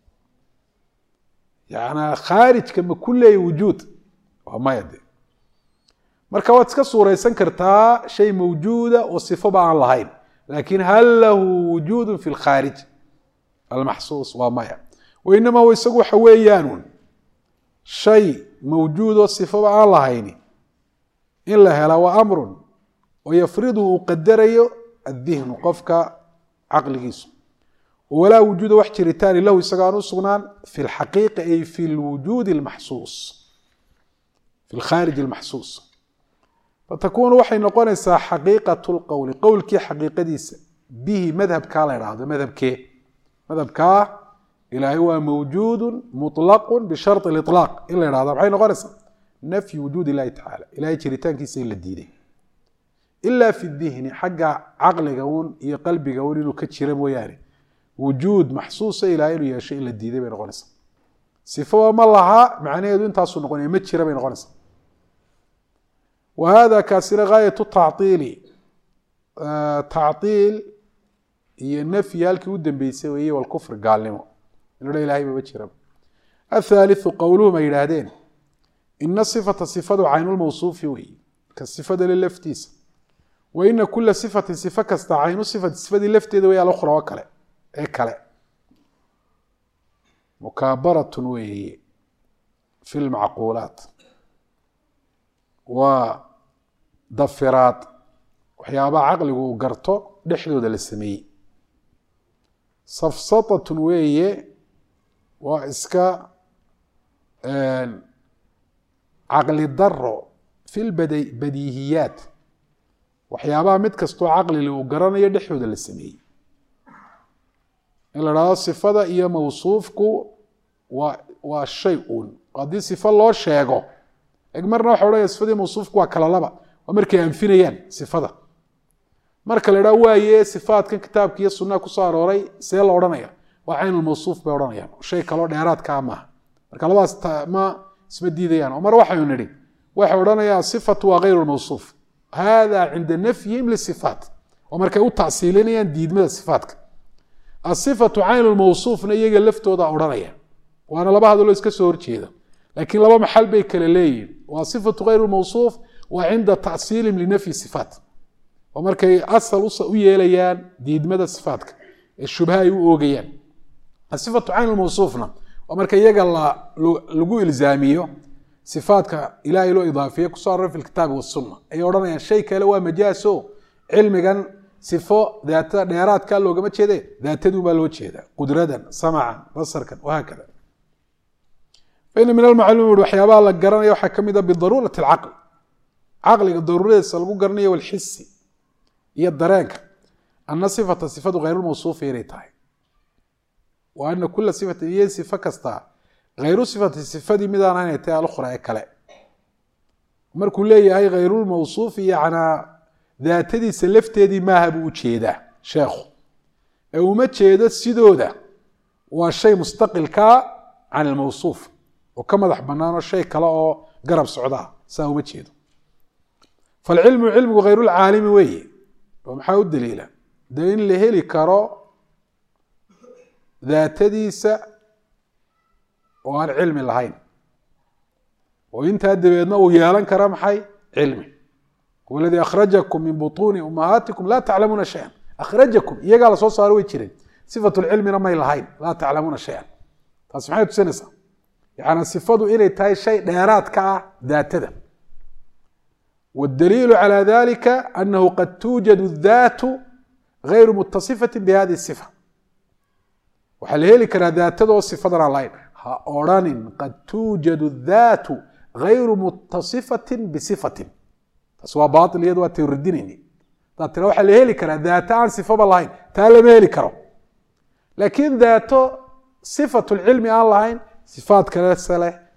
yani khaarijka ma ku leeya wujuud waa maya de marka waad iska suuraysan kartaa shay mawjuuda oo sifoba aan lahayn lakin hal lahu wujuud fi lkhaarij almaxsuus waa maya wainama w isagu waxa weeyaanun shay mawjuud oo sifoba aan lahayni in la hela waa amrun oo yafridu uu qadarayo addihnu qofka caqligiisu walaa wujuuda wax jiritaani lahu isaga aan u sugnaan fi lxaqiiqa ay fi lwujuud almaxsuus fi lkhaarij almaxsuus fatakunu waxay noqonaysaa xaqiiqatu lqowli qowlkii xaqiiqadiisa bihi madhabkaa la idhaahdo madhabkee madhabkaa ilaahay waa mawjuudu muطlaqu bishari اliطlaaq in la idhahdo maxay noqonaysaa nafyi wujuud illahi tacala ilahay jiritaankiisa in la diiday ila fi dihni xagga caqliga un iyo qalbiga un inuu ka jira mooyaane wujuud maxsuusa ilahay inuu yeeshay in la diiday bay noqonaysaa sifaba ma laha macnaheedu intaasuu noqonaya ma jira bay noqonaysaa wa hada kaasina gaayatu tacطiili tacطiil iyo nafyi halkii u dambeysay weeye walkufr gaalnimo inuu dha ilahay mama jiraba athaaliثu qowluhum ay yidhaahdeen ina sifata sifadu caynulmawsuufi weeye ka sifada le laftiisa wa ina kula sifatin sifo kasta caynu sifati sifadii lafteeda way alukhra oo kale ee kale mukaabaratun weeye fi lmacquulaat waa dafiraad waxyaabaha caqligu uu garto dhexdooda la sameeyey safsatatun weeye waa iska caqli daro fi lbadiihiyaat waxyaabaha mid kastoo caqlili uu garanayo dhexdooda la sameeyey in la dhahdo sifada iyo mawsuufku waa waa shay uun haddii sifo loo sheego eg marna waxa odhanaya sifadii mawsuufku waa kala laba waa markay anfinayaan sifada marka la idhaha waaye sifaadkan kitaabka iyo sunnaha kusoo arooray see la odhanaya waa caynulmawsuuf bay odhanayaan shay kaloo dheeraadkaa maaha marka labadaas ma isma diidayaan oo mar waxaynu nidhi waxay odhanayaan sifatu waa hayru lmawsuuf hada cinda nafyihim lisifaat oo markay u tacsiilinayaan diidmada sifaatka asifatu caynulmawsuufna iyaga laftooda odhanaya waana laba hadaloo iska soo horjeeda laakiin laba maxal bay kale leeyihin waa sifatu hayru lmawsuuf waa cinda tacsiilihim linafyi sifaat oo markay asal u yeelayaan diidmada sifaatka ee shubha ay u oogayaan asifatu caynulmawsuufna waa marka iyaga lagu ilzaamiyo sifaadka ilaahay loo idaafiye kusoo aroray fi lkitaabi wasunna ayay odhanayaan shay kale waa majaaso cilmigan sifo daatada dheeraadkaa loogama jeede daatadun baa loo jeedaa qudradan samacan basarkan wahaakada faina min almacluum ui waxyaabaha la garanaya waxaa ka mid a bidaruurati alcaql caqliga daruuradiisa lagu garanayo walxisi iyo dareenka ana sifata sifadu hayrulmawsuufi inay tahay wa ana kula sifatin iyo sifo kastaa hayru sifati sifadii midaan inay tahay alukhra ee kale markuu leeyahay hayrulmawsuufi yacnaa daatadiisa lafteedii maaha buu u jeedaa sheekhu ee uma jeedo sidooda waa shay mustaqilkaa can almawsuuf oo ka madax banaanoo shay kale oo garab socdaa saa uma jeedo falcilmu cilmigu hayrulcaalimi weeye oo maxaa u daliila dee in la heli karo daatadiisa oo aan cilmi lahayn oo intaa dabeedna uu yeelan kara maxay cilmi waladii akhrajakum min butuuni ummahaatikum laa taclamuuna shayan akhrajakum iyagaa lasoo saaro way jireen sifatulcilmina may lahayn laa taclamuuna shayan taas maxay tusinaysaa yacni sifadu inay tahay shay dheeraad ka ah daatada waاdaliilu calى dalika anahu qad tuujadu daatu gayru mutasifati bihadihi sifa waxaa la heli karaa daatadoo sifadan aan lahayn ha odhanin qad tuujadu daatu gayru mutasifati bisifatin taas waa baail iyadu waa tawradinayni hadaad tira waxaa la heli karaa daato aan sifaba lahayn taa lama heli karo laakiin daato sifatulcilmi aan lahayn sifaad kale se leh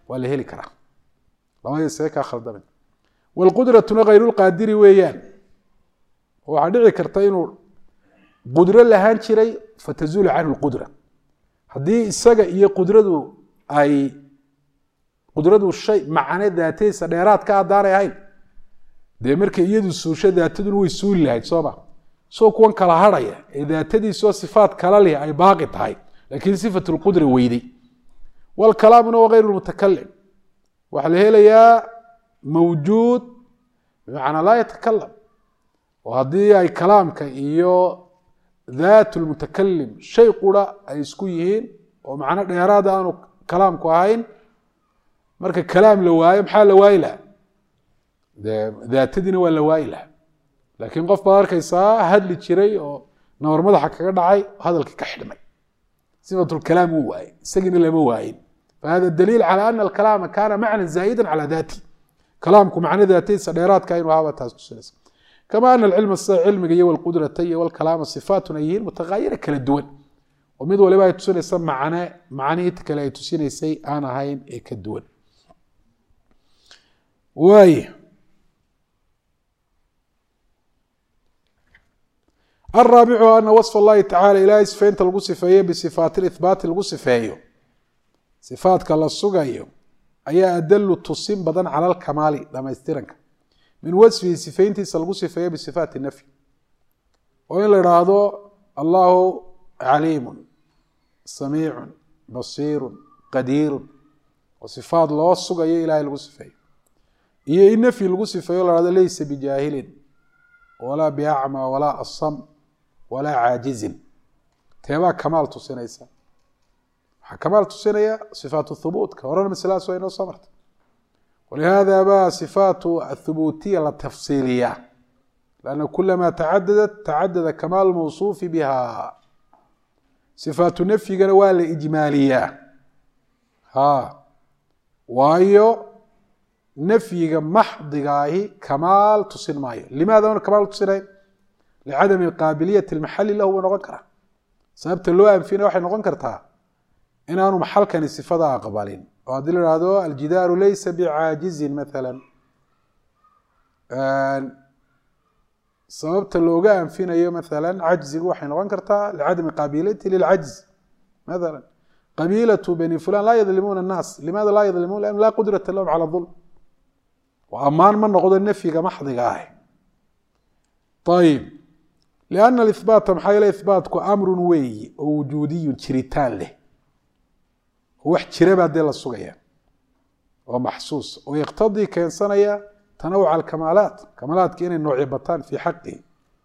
ولا هلي كرا لما يسيك خلدمن والقدرة غير القادر ويان وعدعي كرتين قدرة لهان شري فتزول عنه القدرة هذه السجا هي قدرته أي قدرته الشيء معناه ذاتي سديرات كأدار هاي ده مركي يد السوشة ذاته هو يسول لها صابا سو كون كلا هرايا إذا تدي سو صفات كلا لها أي باقي هاي لكن صفة القدرة ويدي والكلام هو غير المتكلم وحله ليا موجود بمعنى لا يتكلم وهذه أي كلام كإيو ذات المتكلم شيء قرأ أي سكويهين ومعنى إرادة أنه كلام كواهين مركا كلام لواي محال لواي لا ذات دين ولا لواي لا لكن قف بارك يسا هاد اللي تشري أو نور مضحك كذا عاي هذا الكحلمي صفة الكلام هو واي سجن اللي هو واي فهذا الدليل على أن الكلام كان معنى زائدا على ذاتي كلامكم معنى ذاتي سديرات كاين وهذا تاسس كما أن العلم العلم جي والقدرة تي والكلام الصفات نيين متغيرة كلا الدول ومد ولبا يتسون يسمى معنا معاني كلا يتسين يسي أنا هاين إيه كالدول واي الرابع أن وصف الله تعالى إلى صفين تلقوا صفيه بصفات الإثبات تلقوا صفيه صفات كالله السقايو أي أدل تصيم بدن على الكمال لما يسترنك من وصفه صفين تلقوا صفيه بصفات النفي وإن لرادو الله عليم سميع بصير قدير وصفات الله السقايو إلى تلقوا صفيه إيه النفي تلقوا صفيه لرادو ليس بجاهل ولا بأعمى ولا أصم ولا عاجز تبا كمال تسينيسا كمال تسينيا صفات الثبوت كورنا مثلا سوينا صمرت ولهذا با صفات الثبوتية التفصيلية لأن كلما تعددت تعدد كمال الموصوف بها صفات النفي قالوا الإجمالية ها وايو نفي محض كمال تسين مايو لماذا هو كمال تسين لعدم القابلية المحل له ونقول كره سببت اللواء فينا واحد نقول كرتها إن أنا محل كان الصفة قبالين وهذا هذا الجدار ليس بعاجز مثلا سببت اللواء فينا يوم مثلا عجز واحد نقول كرتها لعدم قابليته للعجز مثلا قبيلة بني فلان لا يظلمون الناس لماذا لا يظلمون لأن لا قدرة لهم على الظلم وأمان من نقول النفي كمحض قاهي طيب لأن الإثبات محايل إثباتك أمر وي وجودي شريتان له هو احتراب ديال السقيا ومحسوس ويقتضي كإنسان تنوع الكمالات كمالات كأن النوعيبتان في حقه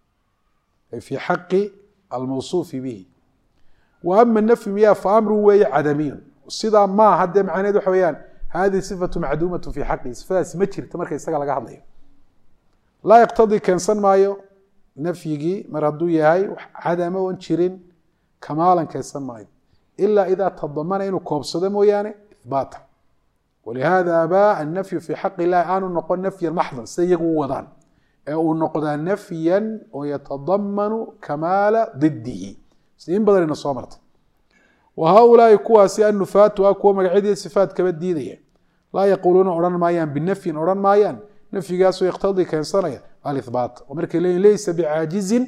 في حق الموصوف به وأما النفي مياه فأمر وي عدمي الصدا ما هذا معنى ذو حويان هذه صفة معدومة في حقه صفة سمتشر تمرك يستقل قاعد لا يقتضي كإنسان مايو نفيجي مردو ياي عدم وانشرين كمالا كإنسان مايو إلا إذا تضمن إنه كوبصده مويانه إثباتا ولهذا أباء النفي في حق الله أن نقول نفيا محضا سيقوا وضعا أو نقول نفيا ويتضمن كمال ضده سيين بدل إنه صامرت وهؤلاء كواسي النفات وأكوا مقعدية صفات كبديدية لا يقولون أوران مايان بالنفي أوران مايان نفي قاسو يقتضي كإنسان الإثبات ومركي ليس بعاجز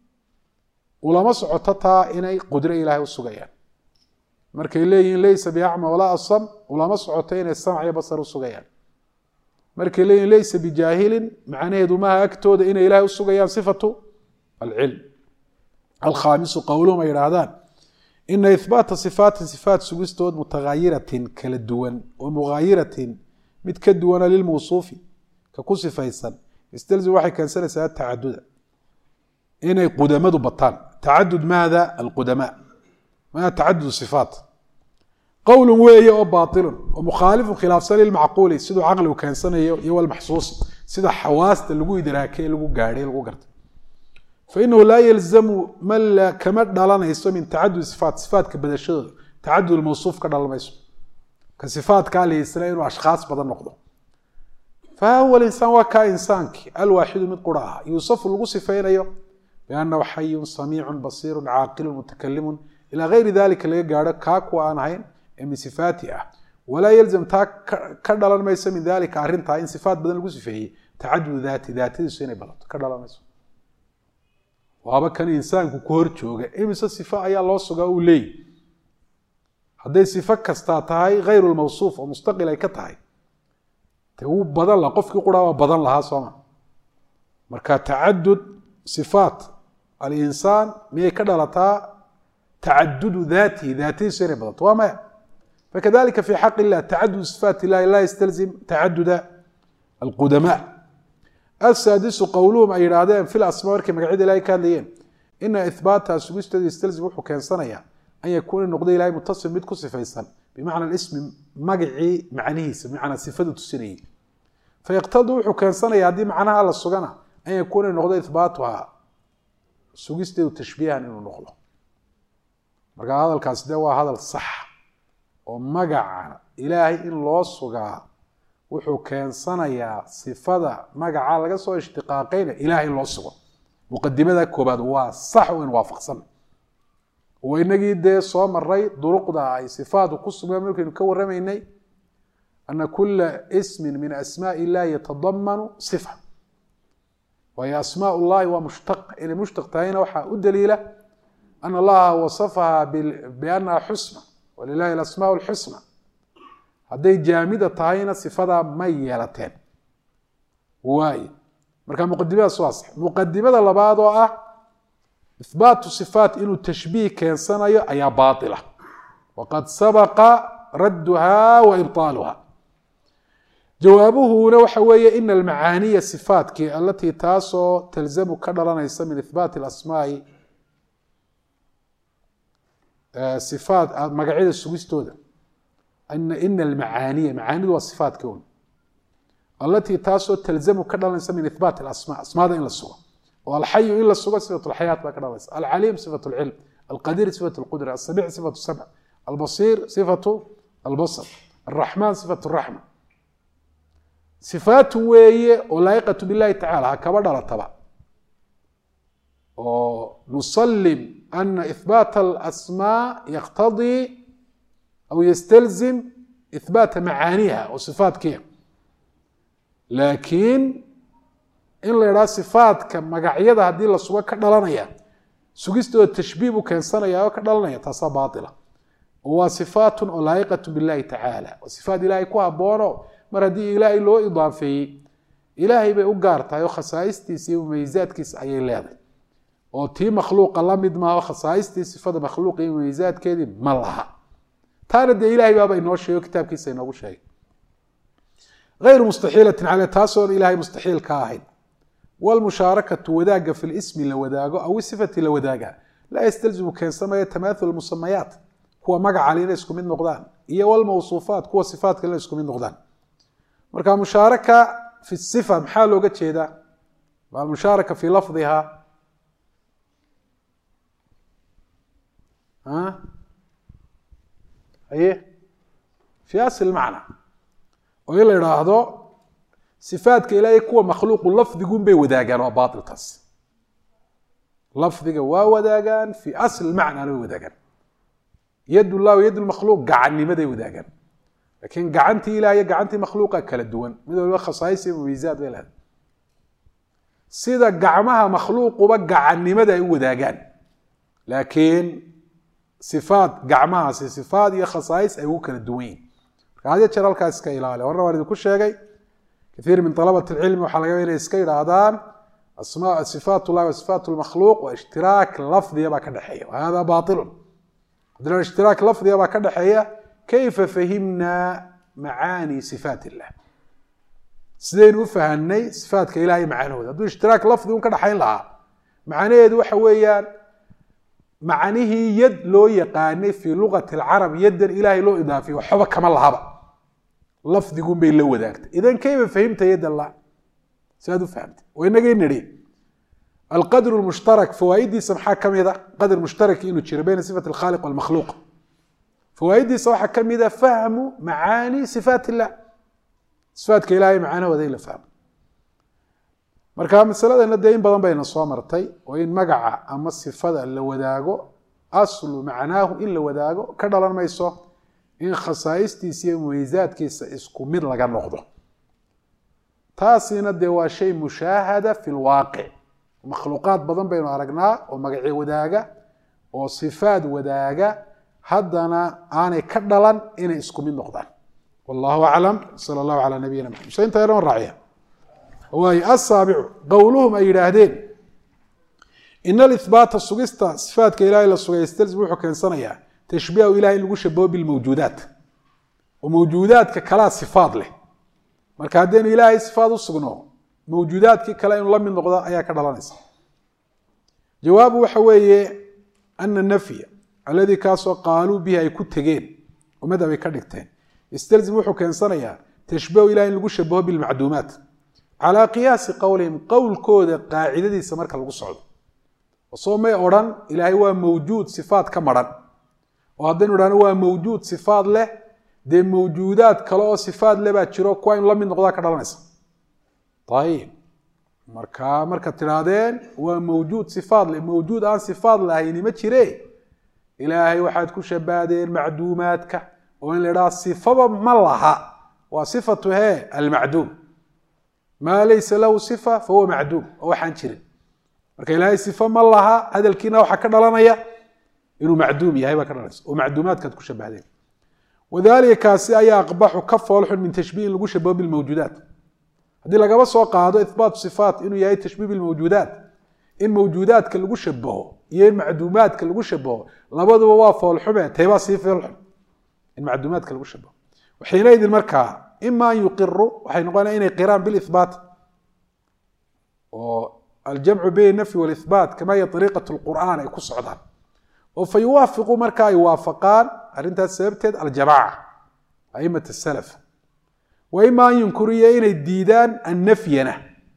ولا مسعطتها إني قدر إلهي والسقيان مركي ليس بأعمى ولا أصم ولا مسعطين السمع يبصر والسقيان مركي ليس بجاهل معناه ما أكتود إن إلهي والسقيان صفته العلم الخامس قولهم إرادان إن إثبات صفات صفات سجستود متغيرة كالدوان ومغايرة متكدوان للموصوف كقصف فيصل يستلزم واحد كان سنة سنة تعدد إن قدماء بطان تعدد ماذا القدماء ما تعدد الصفات قول وهي وباطل ومخالف خلاف سنة المعقول سيدو عقل وكان سنة يو المحسوس سيدو حواس اللي هو إدراكي اللي هو قاري اللي هو قرد فإنه لا يلزم مل كما دالنا يسمى من تعدد الصفات صفات كبدشة تعدد الموصوف كدال ما يسمى كصفات كالي إسرائيل وأشخاص بدل نقضه فهو الإنسان وكإنسانك الواحد من قراءة يوصف الوصفين أيضا بأنه حي سميع بصير عاقل متكلم إلى غير ذلك اللي قال كاك وأنهين من صفاته walaa yalzam taa ka dhalan mayso min dalika arrintaa in sifaat badan lagu sifeeyey tacadud daati daatadiisu inay badato ka dhalan mayso waaba kan insaanku ku hor jooga imise sifa ayaa loo sugaa uu leeyahy hadday sifo kastaa tahay hayru lmawsuuf oo mustaqil ay ka tahay dee wuu badan laha qofkii quraa waa badan lahaa sooma marka tacadud sifaat alinsaan miyay ka dhalataa tacadudu daatihi daatadiisu inay badato waa maya fakadalika fi xaq illah tacadud sifaat illahi laa yastalzim tacaduda alqudamaa asaadisu qowluhum ay yidhaahdeen fi lasmaa markay magacyada ilahay ka hadlayeen ina ihbaataha sugisteedu yastalzim wuxuu keensanayaa an yakuuna noqda ilahay mutasil mid ku sifaysan bimacna ismi magacii macnihiisa bimacnaa sifadu tusinayay fayaqtadu wuxuu keensanaya haddii macnaha la sugana an yakuuna noqdo ihbaatuhaa sugisteedu tashbiihan inuu noqdo marka hadalkaasi dee waa hadal sax oo magaca ilaahay in loo sugaa wuxuu keensanayaa sifada magaca laga soo ishtiqaaqayna ilaahay loo sugo muqadimada koobaad waa sax oo in waafaqsan oo inagii dee soo maray duruqda ay sifaadu ku sugan markaynu ka warramaynay ana kulla ismin min asmaa'i illahi yatadammanu sifa وهي أسماء الله ومشتق إن مشتق تهينا وحا أدليلة أن الله وصفها بأنها حسنى ولله الأسماء الحسنى هذه جامدة تهينا صفة ميلتين واي مركا مقدمة صواصح مقدمة لبعضها إثبات صفات إنه التشبيه كان سنة أي باطلة وقد سبق ردها وإبطالها جوابه نوحوية إن المعاني الصفات التي تاسو تلزم كدرنا يسمى إثبات الأسماء صفات مقاعد السويستودا أن إن المعاني معاني والصفات كون التي تاسو تلزم كدرنا يسمى إثبات الأسماء أسماء إلا الصورة والحي إلا الصورة صفة الحياة بكرة العليم صفة العلم القدير صفة القدرة السميع صفة السمع البصير صفة البصر الرحمن صفة الرحمة صفات وهي ولايقة بالله تعالى هكذا دلتبا ونسلم أن إثبات الأسماء يقتضي أو يستلزم إثبات معانيها وصفات كيف لكن إن لا صفات كمقاعدة هذه الصورة كدلانية سجستو التشبيه كان صنيا وكدلانية تصا باطلة وصفات ولايقة بالله تعالى وصفات الله يكون بورو mar haddii ilaahay loo idaafeeyey ilaahay bay u gaar tahay oo khasaa'istiisa iyo mumayzaadkiisa ayay leedahay oo tii makhluuqa la mid maaha khasaa'istii sifada makhluuqa iyo mumayzaadkeedii ma laha taana dee ilaahay baaba inoo sheego kitaabkiisa inoogu sheegay غayru mustaxiilatin cale taasoon ilaahay mustaxiil ka ahayn walmushaarakatu wadaaga fi lismi la wadaago aw sifati la wadaaga laa yastalzimu keensamaya tamaathul musamayaat kuwa magaca le inay isku mid noqdaan iyo walmawsuufaat kuwa sifaatka le isku mid noqdaan marka mushaaraka fi sifa maxaa looga jeedaa waa mushaaraka fi lafdiha ha aye fi asl macna oo ila yiraahdo sifaadka ilaahay kuwa makhluuq lafdigun bay wadaagaan oo baatil taas lafdiga waa wadaagaan fi asl macna way wadaagaan yad allah wa yad al-makhluuq gacannimaday wadaagaan لكن قعنتي إلى هي قعنتي مخلوقة كلا دوان مثل خصائص وميزات ولا سيدا قعمها مخلوق وبقع عني مدى يوداقان لكن صفات قعمها صفات هي خصائص أيوه كلا دوين هذا ترى الكاسكا إلى على ورا ورد كل شيء كثير من طلبة العلم وحلقين إسكير هذان أسماء صفات الله وصفات المخلوق واشتراك لفظي يبقى كدحية وهذا باطل عندنا اشتراك لفظي يبقى كدحية كيف فهمنا معاني صفات الله سيدين وفهمني صفات كإلهي معانيه هذا اشتراك لفظي وكذا حين لها معانيه دو حويان معانيه يد لو يقاني في لغة العرب يد الإلهي لو إضافي وحبا كما لها لفظ يقوم بين لو ذاكت إذن كيف فهمت يد الله سيدو فهمت وإنك نريد القدر المشترك فوائدي سمحا كم يدا قدر مشترك إنه تشير بين صفة الخالق والمخلوق فوائدي صراحة كم إذا فهموا معاني صفات الله صفات كإلهي معانا وذي لفهم مركا مسألة أن الدين بدن بين الصوامرتي وإن مقع أما الصفات اللي وداقو أصل معناه إلا وداقو كدلان ما يسو in khasaa'istiisa iyo mumayzaadkiisa isku mid laga noqdo taasina dee waa shay mushaahada fi lwaaqic makhluuqaad badan baynu aragnaa oo magacyo wadaaga oo sifaad wadaaga haddana aanay ka dhalan inay isku mid noqdaan wallahu aclam sala allahu calaa nabiyina maxamed so intaa yaran raaciya waayo asaabicu qowluhum ay yidhaahdeen ina alihbaata sugista sifaadka ilahay la sugay yastalzim wuxuu keensanayaa tashbiihu ilahay in lagu shabaho bilmawjuudaat oo mawjuudaadka kalaa sifaad leh marka haddaynu ilaahay sifaad u sugno mawjuudaadkii kale inuu la mid noqdo ayaa ka dhalanaysa jawaabu waxa weeye ana nafya alladii kaasoo qaaluu bihi ay ku tegeen oo madhab ay ka dhigteen istalzim wuxuu keensanayaa tashbiihu ilahay in lagu shabaho bilmacduumaat calaa qiyaasi qowlihim qowlkooda qaacidadiisa marka lagu socdo soo may odhan ilaahay waa mawjuud sifaad ka maran oo haddaynu idhahno waa mawjuud sifaad leh dee mawjuudaad kale oo sifaad leh baa jiro kuwa inu la mid noqdaa ka dhalanaysa ayib marka marka tidhaahdeen waa mawjuud sifaad leh mawjuud aan sifaad lahayni ma jire ilaahay waxaad ku shabahdeen macduumaadka oo in la idhaha sifaba ma laha waa sifatu hee almacduum maa laysa lahu sifa fahuwa macduum oo waxaan jirin marka ilaahay sifo ma laha hadalkiina waxaa ka dhalanaya inuu macduum yahay baa ka dhalanaysa oo macduumaadkaad ku shabahdeen wadalika kaasi ayaa aqbaxu ka foolxun min tashbiih in lagu shabaho bilmawjuudaat haddii lagaba soo qaado ihbaatu sifaat inuu yahay tashbiih bilmawjuudaat in mawjuudaadka lagu shabaho iyo in macduumaadka lagu shabaho labaduba waa foolxume taybaa sii foolxun in macduumaadka lagu shabaho waxayna idin markaa ima an yuqiru waxay noqonaya inay qiraan bilihbaat oo aljamcu bayn nafyi walihbaat kama hiya ariiqat lqur'aan ay ku socdaan oo fa yuwaafiqu marka ay waafaqaan arrintaas sababteed aljamaaca aimat salaf wa ima an yunkuriya inay diidaan annafyana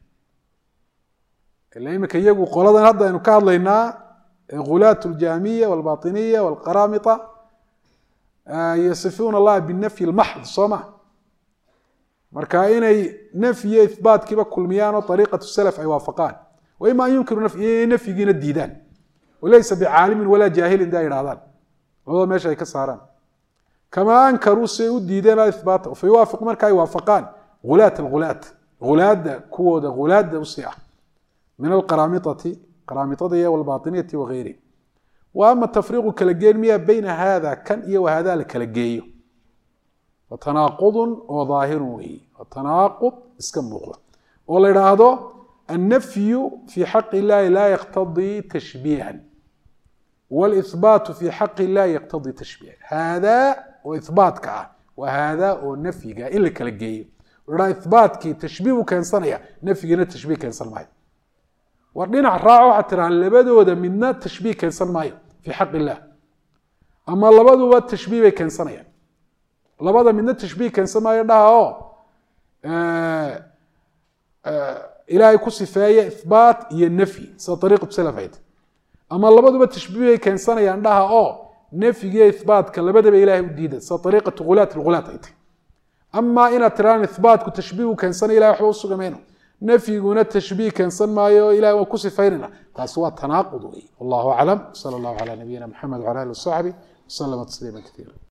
ila imika iyagu qoladan hadda aynu ka hadlaynaa ghulaat aljaamiya walbatiniya walqaramita yasifuuna allaha binafyi lmaxd soo ma marka inay nafyiyo ihbaatkiiba kulmiyaan oo ariiqatu salaf ay waafaqaan wa ima an yunkiru nafyi nafyigiina diidaan walaysa bicaalimin walaa jaahilin daa yidhahdaan labada meesha ay ka saaraan kamaa ankaruu say u diideen ihbaata fa yuwaafiqu marka ay waafaqaan ghulaat alghulaat ghulaadda kuwooda ghulaadda usii ah min alqaramitati qaramitada iyo walbatiniyati wagayrihi wa ama tafriiqu kala geen miya bayna hada kan iyo wahada la kala geeyo watanaaqudun oo daahirun weeye watanaaqud iska muuqda oo la idhaahdo annafyu fi xaqi illahi laa yaqtadii tashbiihan والإثبات في حق الله يقتضي تشبيه هذا وإثباتك وهذا ونفيك إلا كالجي ولا إثباتك تشبيه كان صنيع نفينا تشبيه كان صنماي وردينا الراعو حتى عن لبدو ده منا تشبيه كان صنماي في حق الله أما لبدو التشبيه كان صنيع لبدو منا تشبيه كان صنماي ده هو آه آه إلهي كصفاية إثبات هي النفي سطريقة سلفيت ama labaduba tashbiih keen sanayaan dhaha oo nafyiga ithbaatka labadaba ilaahay u diiday sa tariiqatu ghulaat alghulaat ay tahay ama ina tiraan ithbaatku tashbiih keen sanay ilaahay wuxuu sugameeno nafyiguna tashbiih keen san maayo ilaahay waa ku sifaynina taas waa tanaaqud weey wallahu a'lam sallallahu ala nabiyyina muhammad wa ala alihi wa sahbihi sallama taslima katira